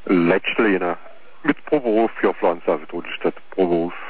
Letztlehner. Mit pro Beruf 4 Pflanzen auf der Stadt pro Beruf.